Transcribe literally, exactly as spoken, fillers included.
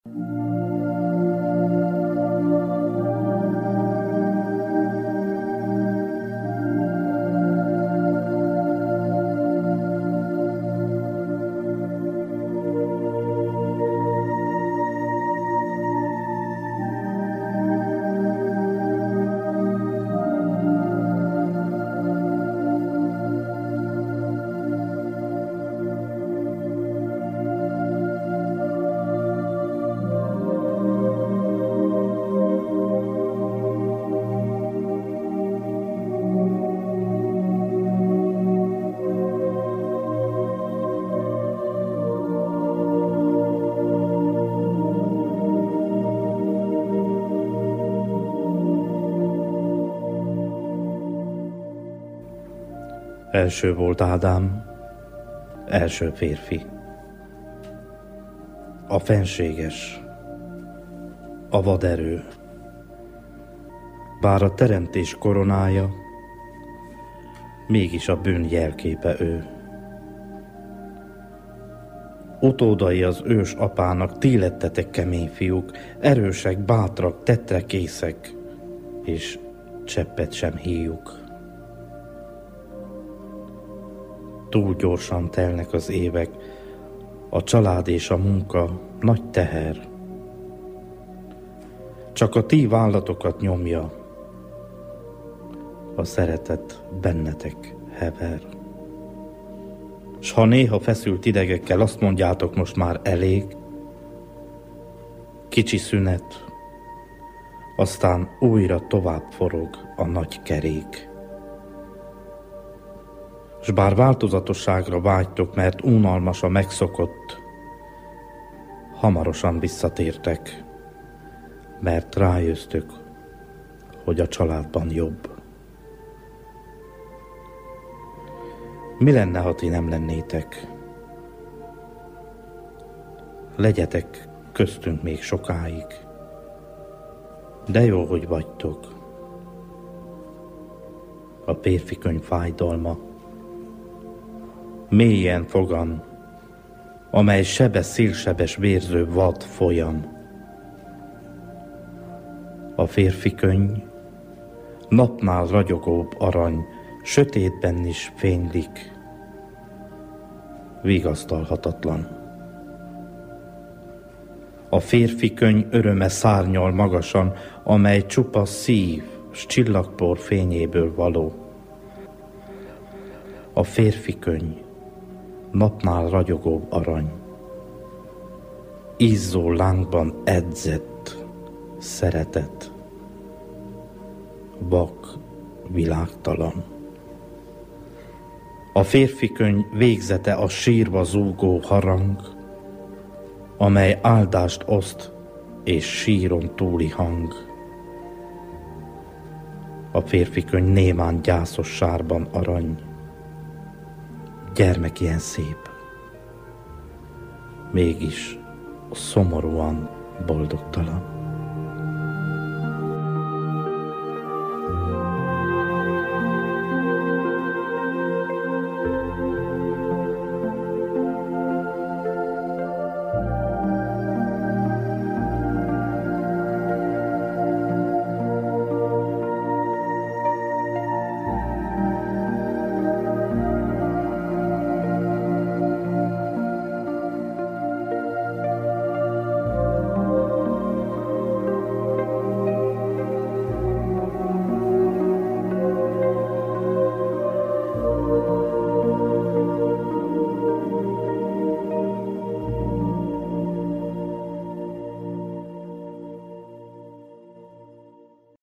Első volt Ádám, első férfi. A fenséges, a vaderő. Bár a teremtés koronája, mégis a bűn jelképe ő. Utódai az ős apának, ti lettetek kemény fiúk, erősek, bátrak, tettre készek, és cseppet sem híjuk. Túl gyorsan telnek az évek, a család és a munka nagy teher. Csak a ti vállatokat nyomja, a szeretet bennetek hever. S ha néha feszült idegekkel azt mondjátok, most már elég, kicsi szünet, aztán újra tovább forog a nagy kerék. S bár változatosságra vágytok, mert unalmas a megszokott, hamarosan visszatértek, mert rájöztök, hogy a családban jobb. Mi lenne, ha ti nem lennétek? Legyetek köztünk még sokáig, de jó, hogy vagytok. A férfi könyv fájdalma mélyen fogan, amely sebe szélsebes vérző vad folyam. A férfi könny napnál ragyogóbb arany, sötétben is fénylik, vigasztalhatatlan. A férfi könny öröme szárnyal magasan, amely csupa szív, s csillagpor fényéből való. A férfi könny napnál ragyogóbb arany, izzó lángban edzett szeretet, vak, világtalan. A férfi könny végzete a sírva zúgó harang, amely áldást oszt és síron túli hang. A férfi könny némán gyászos sárban arany, gyermek ilyen szép, mégis szomorúan boldogtalan.